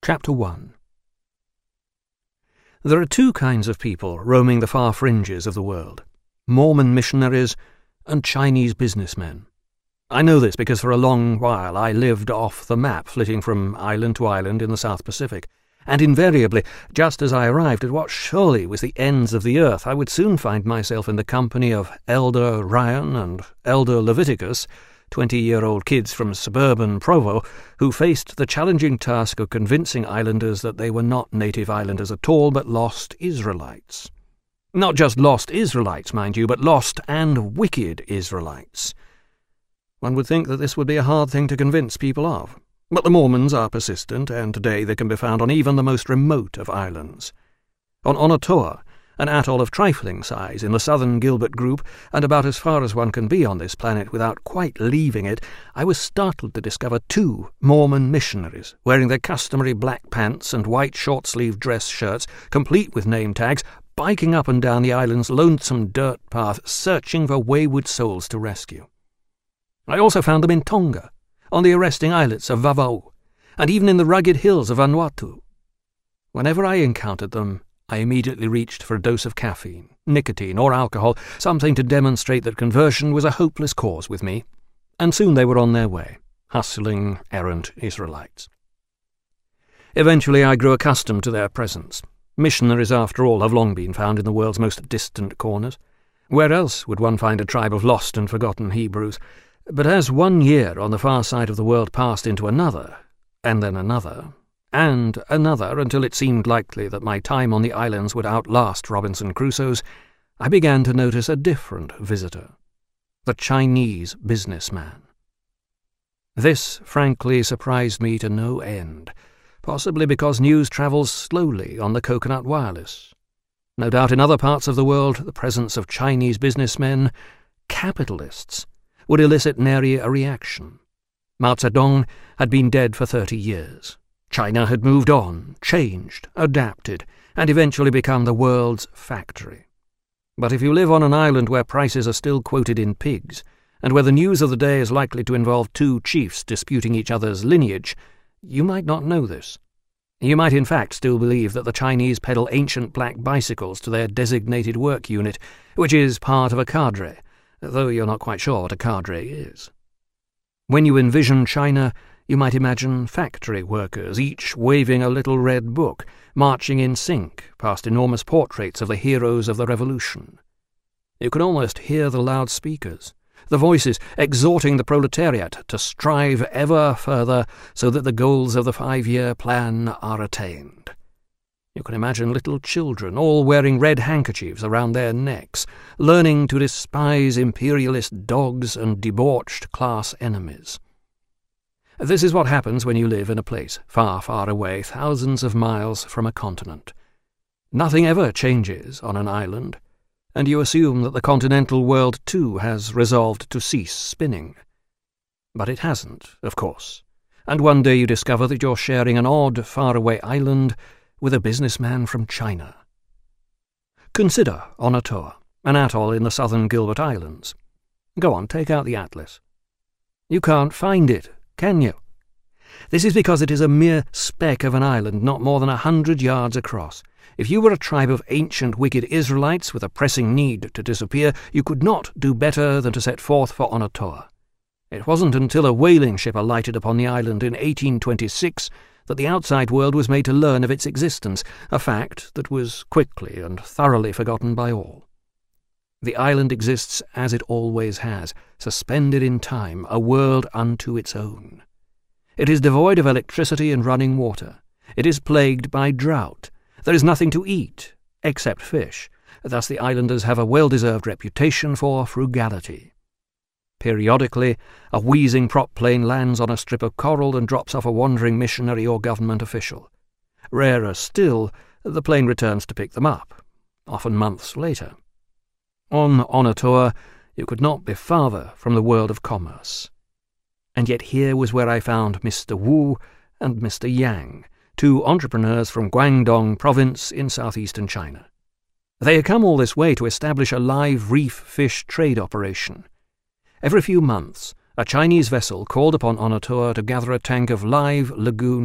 Chapter 1. There are two kinds of people roaming the far fringes of the world: Mormon missionaries and Chinese businessmen. I know this because for a long while I lived off the map, flitting from island to island in the South Pacific, and invariably, just as I arrived at what surely was the ends of the earth, I would soon find myself in the company of Elder Ryan and Elder Leviticus, 20-year-old kids from suburban Provo, who faced the challenging task of convincing islanders that they were not native islanders at all, but lost Israelites. Not just lost Israelites, mind you, but lost and wicked Israelites. One would think that this would be a hard thing to convince people of. But the Mormons are persistent, and today they can be found on even the most remote of islands. On Onotoa, an atoll of trifling size in the southern Gilbert Group, and about as far as one can be on this planet without quite leaving it, I was startled to discover two Mormon missionaries, wearing their customary black pants and white short-sleeved dress shirts, complete with name tags, biking up and down the island's lonesome dirt path, searching for wayward souls to rescue. I also found them in Tonga, on the arresting islets of Vava'u, and even in the rugged hills of Vanuatu. Whenever I encountered them, I immediately reached for a dose of caffeine, nicotine, or alcohol, something to demonstrate that conversion was a hopeless cause with me, and soon they were on their way, hustling errant Israelites. Eventually I grew accustomed to their presence. Missionaries, after all, have long been found in the world's most distant corners. Where else would one find a tribe of lost and forgotten Hebrews? But as 1 year on the far side of the world passed into another, and then another, and another, until it seemed likely that my time on the islands would outlast Robinson Crusoe's, I began to notice a different visitor: the Chinese businessman. This, frankly, surprised me to no end, possibly because news travels slowly on the coconut wireless. No doubt in other parts of the world the presence of Chinese businessmen, capitalists, would elicit nary a reaction. Mao Zedong had been dead for 30 years. China had moved on, changed, adapted, and eventually become the world's factory. But if you live on an island where prices are still quoted in pigs, and where the news of the day is likely to involve two chiefs disputing each other's lineage, you might not know this. You might in fact still believe that the Chinese peddle ancient black bicycles to their designated work unit, which is part of a cadre, though you're not quite sure what a cadre is. When you envision China, you might imagine factory workers, each waving a little red book, marching in sync past enormous portraits of the heroes of the revolution. You can almost hear the loudspeakers, the voices exhorting the proletariat to strive ever further so that the goals of the 5-year plan are attained. You can imagine little children, all wearing red handkerchiefs around their necks, learning to despise imperialist dogs and debauched class enemies. This is what happens when you live in a place far, far away, thousands of miles from a continent. Nothing ever changes on an island, and you assume that the continental world too has resolved to cease spinning. But it hasn't, of course, and one day you discover that you're sharing an odd, faraway island with a businessman from China. Consider Onotoa, an atoll in the southern Gilbert Islands. Go on, take out the atlas. You can't find it, can you? This is because it is a mere speck of an island not more than 100 yards across. If you were a tribe of ancient wicked Israelites with a pressing need to disappear, you could not do better than to set forth for Onotoa. It wasn't until a whaling ship alighted upon the island in 1826 that the outside world was made to learn of its existence, a fact that was quickly and thoroughly forgotten by all. The island exists as it always has, suspended in time, a world unto its own. It is devoid of electricity and running water. It is plagued by drought. There is nothing to eat, except fish. Thus the islanders have a well-deserved reputation for frugality. Periodically, a wheezing prop plane lands on a strip of coral and drops off a wandering missionary or government official. Rarer still, the plane returns to pick them up, often months later. On Onotoa, you could not be farther from the world of commerce. And yet here was where I found Mr. Wu and Mr. Yang, two entrepreneurs from Guangdong province in southeastern China. They had come all this way to establish a live reef fish trade operation. Every few months, a Chinese vessel called upon Onotoa to gather a tank of live lagoon